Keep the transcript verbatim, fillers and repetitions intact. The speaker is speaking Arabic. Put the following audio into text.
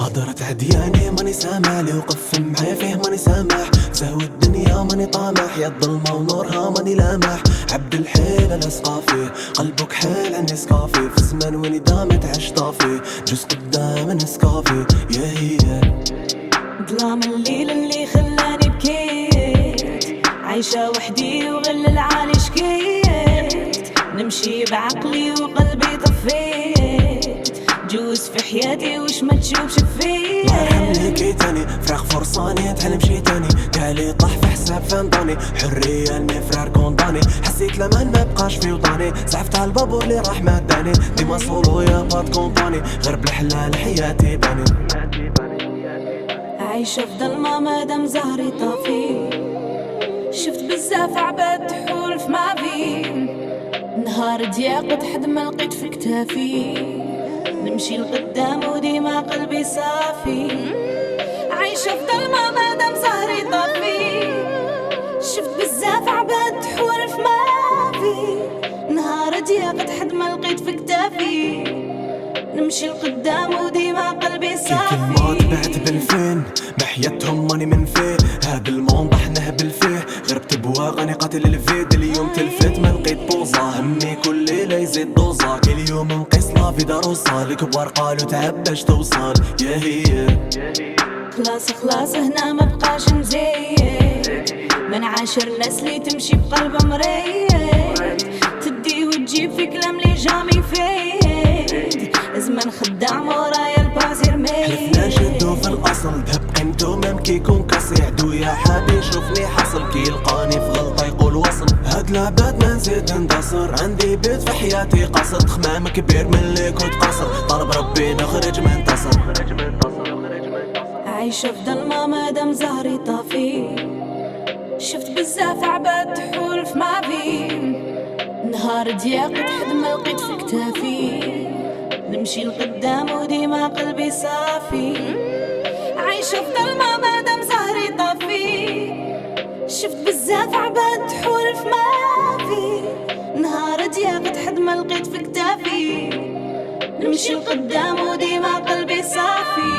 هضرت عدياني ماني سامع لي وقف معايا فيه ماني سامح زهو الدنيا ماني طامح يا الظلمة ونورها ماني لامح عبد الحيل انا سقافي قلبك حيل عني سقافي في زمان ويني دامت عش طافي جوز قدام نسكافي يا هي ظلام الليل اللي خلاني بكيت عايشة وحدي وغل العالي شكيت نمشي بعقلي وقلبي طفيت جوز في حياتي وش ما تشوف شفيت الله يرحمني كي تاني فراغ فرصاني تحلم شي تاني قالي طاح في حساب فانطاني حرية المفرار كونداني حسيت لما ما بقاش في وطني زعفت على البابور اللي راح مداني ديما صولو يا بات كومباني غير بالحلال حياتي باني عايشة في ظلمة مادام زهري طافي شفت بزاف عباد تحول في ما بين نهار ضياق حد ما لقيت في كتافي نمشي لقدام وديما قلبي صافي عايشة في ظلمة مادام زهري طافي شفت بزاف عباد تحول في ما بين نهار ضياق حد ما لقيت في كتافي نمشي لقدام وديما قلبي صافي كلمات بعت بالفين بحياتهم ماني من فيه هاد الموند طحنه بالفيه غربت بواغني قاتل الفيد اليوم تلفت ما لقيت بوزة همي كل ليلة يزيد دوزة كل يوم نقيس لافي داروسة الكبار قالوا تعب باش توصل يا هي خلاص خلاص هنا ما بقاش نزيد من عاشر ناس اللي تمشي بقلب مريض تدي وتجيب في كلام لي جامي فيد زمان خدام ورايا البازير ميد حلفنا جدو في الاصل ذهب قيمتو ممكن يكون كسي عدو يا حابي يشوفني حصل كي يلقاني في غلطة يقول وصل هاد العباد ما نزيد ندصر عندي بيت في حياتي قصد خمام كبير من اللي كنت قصر طلب ربي نخرج منتصر عايشة في ظلمة مادام زهري طافي شفت بزاف عباد تحول في ما بين نهار ضياق حد ما لقيت في كتافي نمشي لقدام وديما قلبي صافي عايشة في ظلمة مادام زهري طافي شفت بزاف عباد تحول في ما بين نهار ضياق حد ما لقيت في كتافي نمشي لقدام وديما قلبي صافي